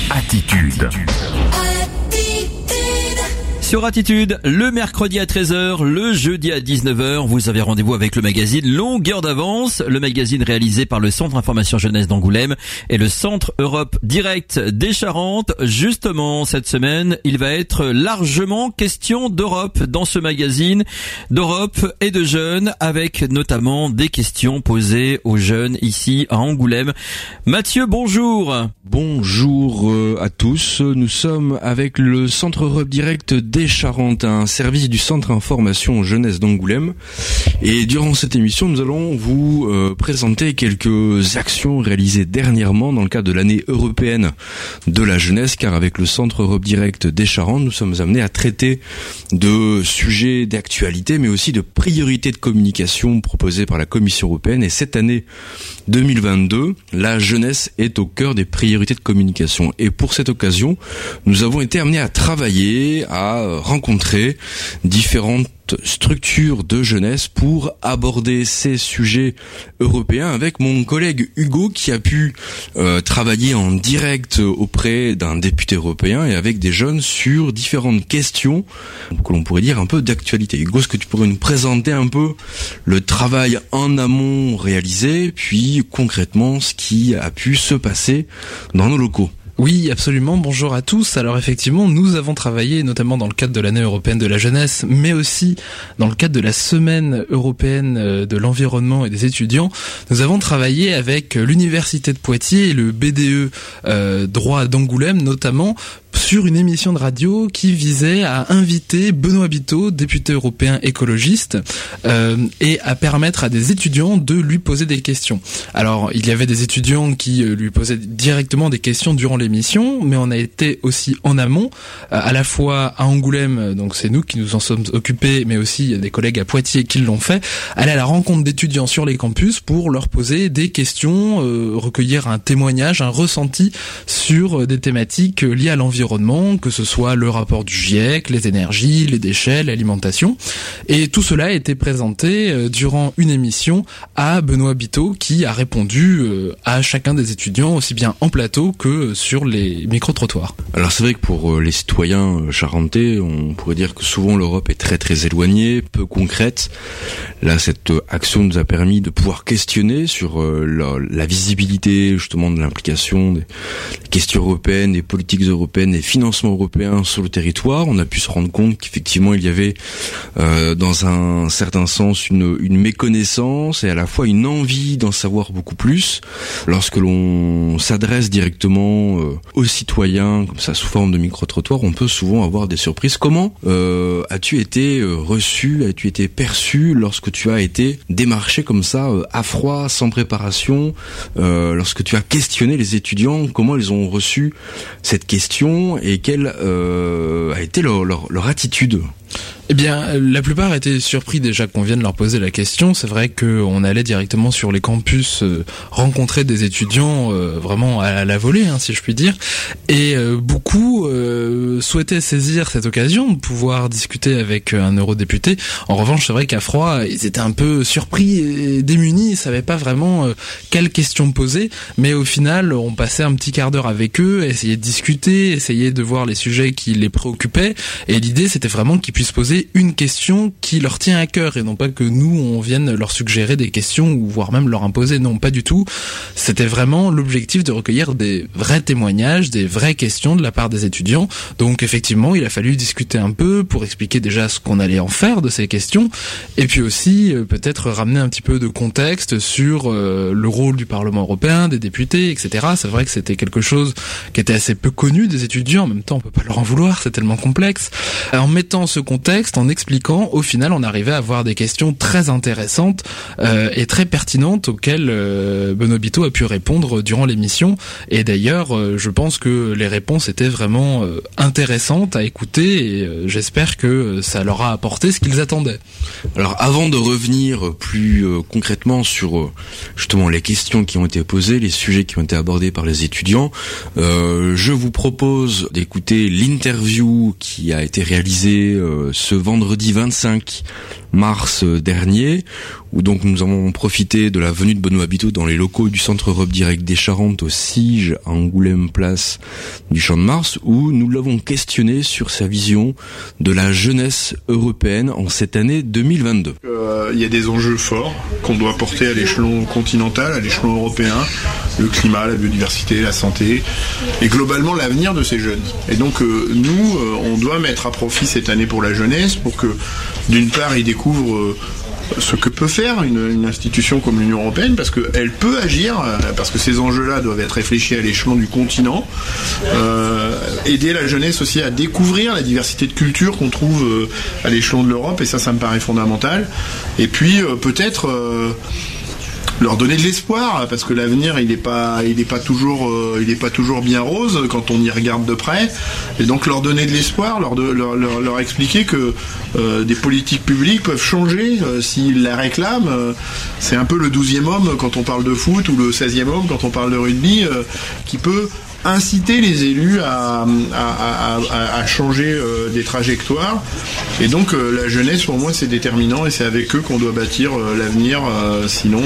Attitude. Sur Attitude, le mercredi à 13h, le jeudi à 19h, vous avez rendez-vous avec le magazine Longueur d'avance, le magazine réalisé par le Centre Information Jeunesse d'Angoulême et le Centre Europe Direct des Charentes. Justement, cette semaine, il va être largement question d'Europe dans ce magazine, d'Europe et de jeunes, avec notamment des questions posées aux jeunes ici à Angoulême. Mathieu, bonjour. Bonjour à tous, nous sommes avec le Centre Europe Direct des Charentes, un service du Centre Information Jeunesse d'Angoulême. Et durant cette émission, nous allons vous présenter quelques actions réalisées dernièrement dans le cadre de l'année européenne de la jeunesse, car avec le Centre Europe Direct des Charentes, nous sommes amenés à traiter de sujets d'actualité, mais aussi de priorités de communication proposées par la Commission européenne. Et cette année 2022, la jeunesse est au cœur des priorités de communication. Et pour cette occasion, nous avons été amenés à travailler, à rencontrer différentes structures de jeunesse pour aborder ces sujets européens avec mon collègue Hugo qui a pu travailler en direct auprès d'un député européen et avec des jeunes sur différentes questions que l'on pourrait dire un peu d'actualité. Hugo, est-ce que tu pourrais nous présenter un peu le travail en amont réalisé, puis concrètement ce qui a pu se passer dans nos locaux? Oui, absolument. Bonjour à tous. Alors effectivement, nous avons travaillé notamment dans le cadre de l'année européenne de la jeunesse, mais aussi dans le cadre de la semaine européenne de l'environnement et des étudiants. Nous avons travaillé avec l'Université de Poitiers et le BDE droit d'Angoulême notamment, sur une émission de radio qui visait à inviter Benoît Biteau, député européen écologiste, et à permettre à des étudiants de lui poser des questions. Alors, il y avait des étudiants qui lui posaient directement des questions durant l'émission, mais on a été aussi en amont, à la fois à Angoulême, donc c'est nous qui nous en sommes occupés, mais aussi des collègues à Poitiers qui l'ont fait, aller à la rencontre d'étudiants sur les campus pour leur poser des questions, recueillir un témoignage, un ressenti sur des thématiques liées à l'environnement, que ce soit le rapport du GIEC, les énergies, les déchets, l'alimentation. Et tout cela a été présenté durant une émission à Benoît Biteau qui a répondu à chacun des étudiants, aussi bien en plateau que sur les micro-trottoirs. Alors c'est vrai que pour les citoyens charentais, on pourrait dire que souvent l'Europe est très très éloignée, peu concrète. Là, cette action nous a permis de pouvoir questionner sur la visibilité justement de l'implication des questions européennes, des politiques européennes, des financements européens sur le territoire. On a pu se rendre compte qu'effectivement il y avait dans un certain sens une méconnaissance et à la fois une envie d'en savoir beaucoup plus. Lorsque l'on s'adresse directement aux citoyens comme ça sous forme de micro-trottoir, on peut souvent avoir des surprises. Comment as-tu été reçu, as-tu été perçu lorsque tu as été démarché comme ça à froid, sans préparation, lorsque tu as questionné les étudiants, comment ils ont reçu cette question et quelle a été leur attitude? Eh bien, la plupart étaient surpris déjà qu'on vienne leur poser la question. C'est vrai qu'on allait directement sur les campus rencontrer des étudiants vraiment à la volée, si je puis dire. Et beaucoup souhaitaient saisir cette occasion de pouvoir discuter avec un eurodéputé. En revanche, c'est vrai qu'à froid, ils étaient un peu surpris et démunis. Ils savaient pas vraiment quelles questions poser. Mais au final, on passait un petit quart d'heure avec eux, essayer de discuter, essayer de voir les sujets qui les préoccupaient. Et l'idée, c'était vraiment qu'ils puissent poser une question qui leur tient à cœur et non pas que nous on vienne leur suggérer des questions ou voire même leur imposer. Non, pas du tout. C'était vraiment l'objectif de recueillir des vrais témoignages, des vraies questions de la part des étudiants. Donc effectivement, il a fallu discuter un peu pour expliquer déjà ce qu'on allait en faire de ces questions et puis aussi peut-être ramener un petit peu de contexte sur le rôle du Parlement européen, des députés, etc. C'est vrai que c'était quelque chose qui était assez peu connu des étudiants. En même temps, on peut pas leur en vouloir, c'est tellement complexe. En mettant ce contexte, en expliquant, au final, on arrivait à avoir des questions très intéressantes et très pertinentes auxquelles Benoît Biteau a pu répondre durant l'émission. Et d'ailleurs, je pense que les réponses étaient vraiment intéressantes à écouter et j'espère que ça leur a apporté ce qu'ils attendaient. Alors, avant de revenir plus concrètement sur justement les questions qui ont été posées, les sujets qui ont été abordés par les étudiants, je vous propose d'écouter l'interview qui a été réalisée ce vendredi 25 mars dernier, où donc nous avons profité de la venue de Benoît Biteau dans les locaux du Centre Europe Direct des Charentes au Sige, à Angoulême, place du Champ de Mars, où nous l'avons questionné sur sa vision de la jeunesse européenne en cette année 2022. Il y a des enjeux forts qu'on doit porter à l'échelon continental, à l'échelon européen, le climat, la biodiversité, la santé, et globalement l'avenir de ces jeunes. Et donc nous, on doit mettre à profit cette année pour la jeunesse, pour que d'une part ils découvrent ce que peut faire une institution comme l'Union européenne, parce qu'elle peut agir, parce que ces enjeux-là doivent être réfléchis à l'échelon du continent, aider la jeunesse aussi à découvrir la diversité de cultures qu'on trouve à l'échelon de l'Europe, et ça me paraît fondamental. Et puis peut-être leur donner de l'espoir, parce que l'avenir il est pas toujours bien rose quand on y regarde de près, et donc leur donner de l'espoir, leur expliquer que des politiques publiques peuvent changer s'ils la réclament. C'est un peu le 12e homme quand on parle de foot, ou le 16e homme quand on parle de rugby, qui peut inciter les élus à changer des trajectoires. Et donc la jeunesse, pour moi, c'est déterminant, et c'est avec eux qu'on doit bâtir l'avenir. Sinon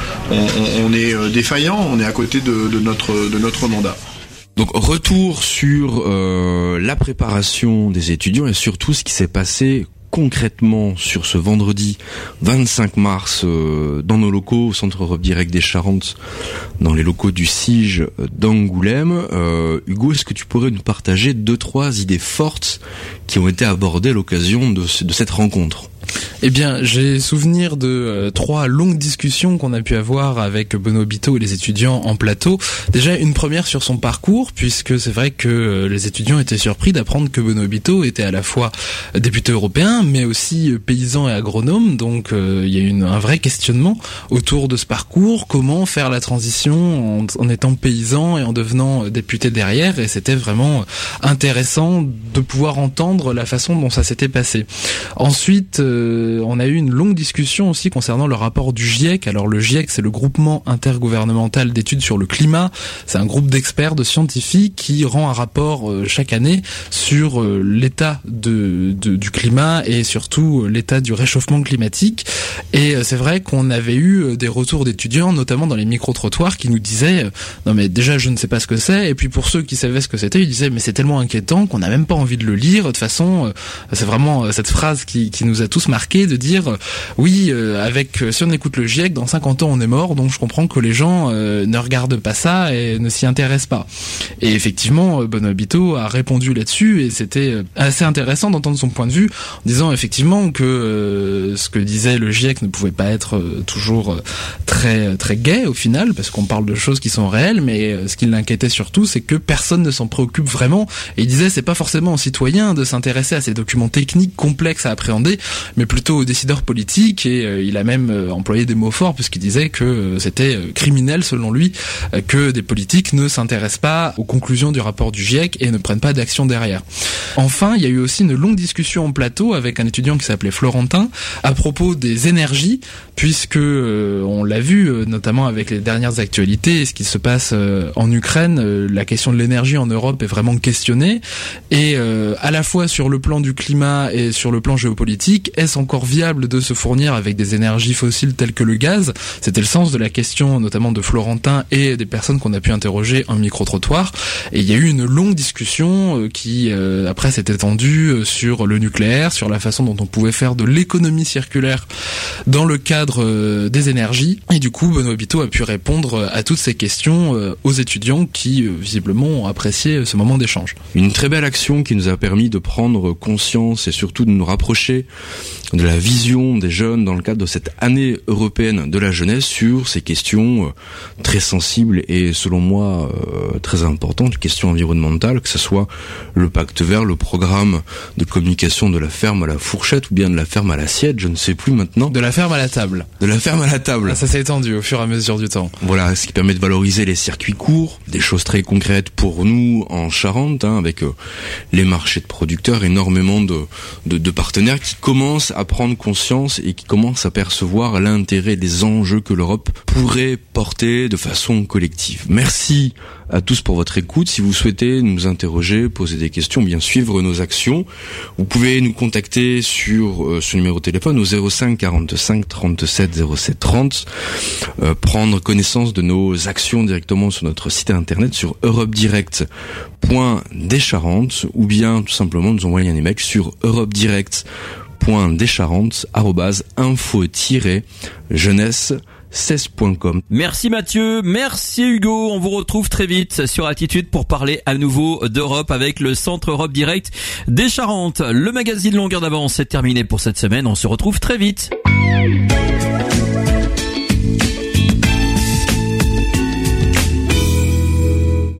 on est défaillant, on est à côté de notre mandat. Donc retour sur la préparation des étudiants et surtout ce qui s'est passé concrètement sur ce vendredi 25 mars dans nos locaux au Centre Europe Direct des Charentes, dans les locaux du Sige d'Angoulême. Hugo, est-ce que tu pourrais nous partager 2-3 idées fortes qui ont été abordées à l'occasion de cette rencontre ? Eh bien, j'ai souvenir de 3 longues discussions qu'on a pu avoir avec Benoît Biteau et les étudiants en plateau. Déjà, une première sur son parcours, puisque c'est vrai que les étudiants étaient surpris d'apprendre que Benoît Biteau était à la fois député européen, mais aussi paysan et agronome. Donc, il y a eu un vrai questionnement autour de ce parcours. Comment faire la transition en étant paysan et en devenant député derrière ? Et c'était vraiment intéressant de pouvoir entendre la façon dont ça s'était passé. Ensuite, on a eu une longue discussion aussi concernant le rapport du GIEC. Alors le GIEC, c'est le groupement intergouvernemental d'études sur le climat. C'est un groupe d'experts, de scientifiques qui rend un rapport chaque année sur l'état du climat et surtout l'état du réchauffement climatique. Et c'est vrai qu'on avait eu des retours d'étudiants, notamment dans les micro-trottoirs, qui nous disaient non mais déjà je ne sais pas ce que c'est. Et puis pour ceux qui savaient ce que c'était, ils disaient mais c'est tellement inquiétant qu'on n'a même pas envie de le lire. De toute façon, c'est vraiment cette phrase qui nous a tous marqué, de dire oui, si on écoute le GIEC, dans 50 ans on est mort, donc je comprends que les gens ne regardent pas ça et ne s'y intéressent pas. Et effectivement, Benoît Biteau a répondu là-dessus, et c'était assez intéressant d'entendre son point de vue, en disant effectivement que ce que disait le GIEC ne pouvait pas être toujours très très gai au final, parce qu'on parle de choses qui sont réelles, mais ce qui l'inquiétait surtout, c'est que personne ne s'en préoccupe vraiment. Et il disait c'est pas forcément aux citoyens de s'intéresser à ces documents techniques complexes à appréhender, mais plutôt aux décideurs politiques. Et il a même employé des mots forts, puisqu'il disait que c'était criminel selon lui que des politiques ne s'intéressent pas aux conclusions du rapport du GIEC et ne prennent pas d'action derrière. Enfin, il y a eu aussi une longue discussion en plateau avec un étudiant qui s'appelait Florentin à propos des énergies, puisque on l'a vu notamment avec les dernières actualités et ce qui se passe en Ukraine, la question de l'énergie en Europe est vraiment questionnée, et à la fois sur le plan du climat et sur le plan géopolitique, est-ce encore viable de se fournir avec des énergies fossiles telles que le gaz ? C'était le sens de la question notamment de Florentin et des personnes qu'on a pu interroger en micro-trottoir. Et il y a eu une longue discussion qui après s'est étendue sur le nucléaire, sur la façon dont on pouvait faire de l'économie circulaire dans le cadre des énergies. Et du coup, Benoît Biteau a pu répondre à toutes ces questions aux étudiants qui visiblement ont apprécié ce moment d'échange. Une très belle action qui nous a permis de prendre conscience et surtout de nous rapprocher de la vision des jeunes dans le cadre de cette année européenne de la jeunesse sur ces questions très sensibles et selon moi très importantes, questions environnementales, que ce soit le pacte vert, le programme de communication de la ferme à la fourchette ou bien de la ferme à l'assiette, je ne sais plus maintenant. De la ferme à la table. De la ferme à la table. Ça s'est étendu au fur et à mesure du temps. Voilà, ce qui permet de valoriser les circuits courts, des choses très concrètes pour nous en Charente, avec les marchés de producteurs, énormément de partenaires qui commencent commencent à prendre conscience et qui commencent à percevoir l'intérêt des enjeux que l'Europe pourrait porter de façon collective. Merci à tous pour votre écoute. Si vous souhaitez nous interroger, poser des questions, bien suivre nos actions, vous pouvez nous contacter sur ce numéro de téléphone au 05 45 37 07 30, prendre connaissance de nos actions directement sur notre site internet sur europedirect.descharentes ou bien tout simplement nous envoyer un email sur europedirect.descharentes@info-jeunesse16.com. Merci Mathieu, merci Hugo, on vous retrouve très vite sur Attitude pour parler à nouveau d'Europe avec le Centre Europe Direct des Charentes. Le magazine Longueur d'avance est terminé pour cette semaine, on se retrouve très vite.